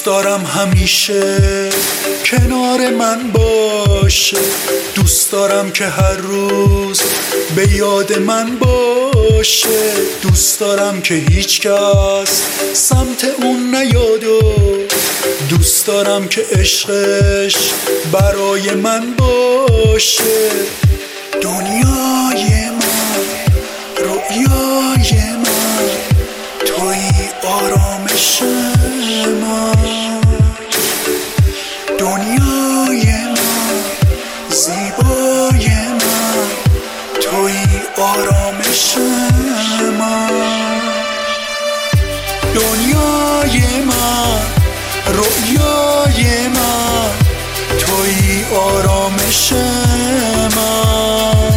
دوست دارم همیشه کنار من باشه، دوست دارم که هر روز به یاد من باشه، دوست دارم که هیچ کس سمت اون نیاد و دوست دارم که عشقش برای من باشه. دنیای من، رویای من، تویی آرامش من. دنیای من، زیبای من، تویی آرامش من. دنیای من، رویای من، تویی آرامش من.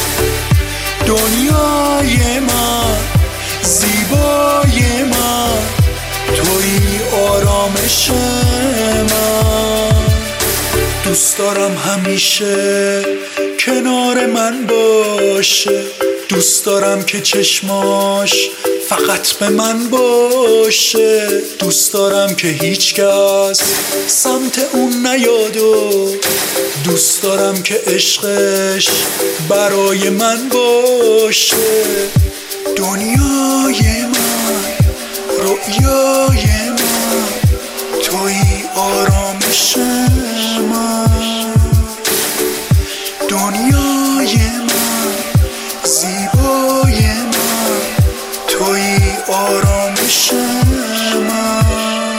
دنیای من، زیبای من، تویی آرامش من. دوست دارم همیشه کنار من باشه، دوست دارم که چشماش فقط به من باشه، دوست دارم که هیچ کس سمت اون نیاد و دوست دارم که عشقش برای من باشه. دنیای من، رویای من، تویی آرامش من. دنیای من، زیبای من، تویی آرامش من.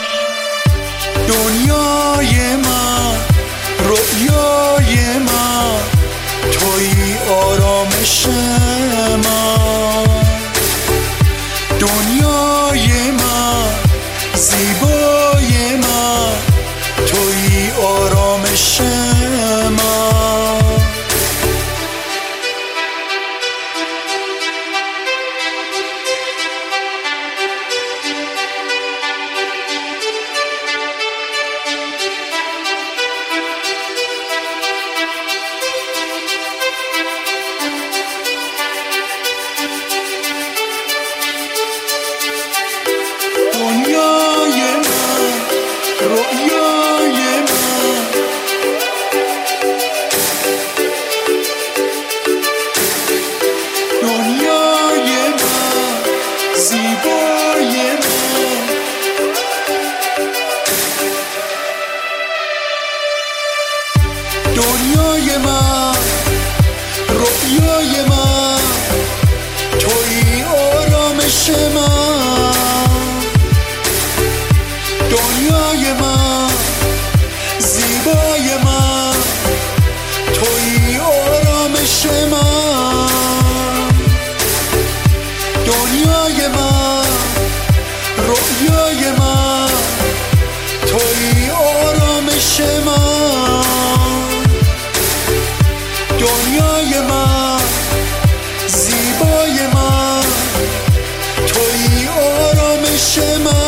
دنیای من، رویای من، تویی آرامش من. دنیای من، زیبای من، تویی آرامش من. دنیای من، رویای من، تویی آرامش من. دنیای من، زیبای من، تویی آرامش من. دنیای من، رویای من، تویی آرامش من. دنیای من، زیبای من، تویی آرامش من.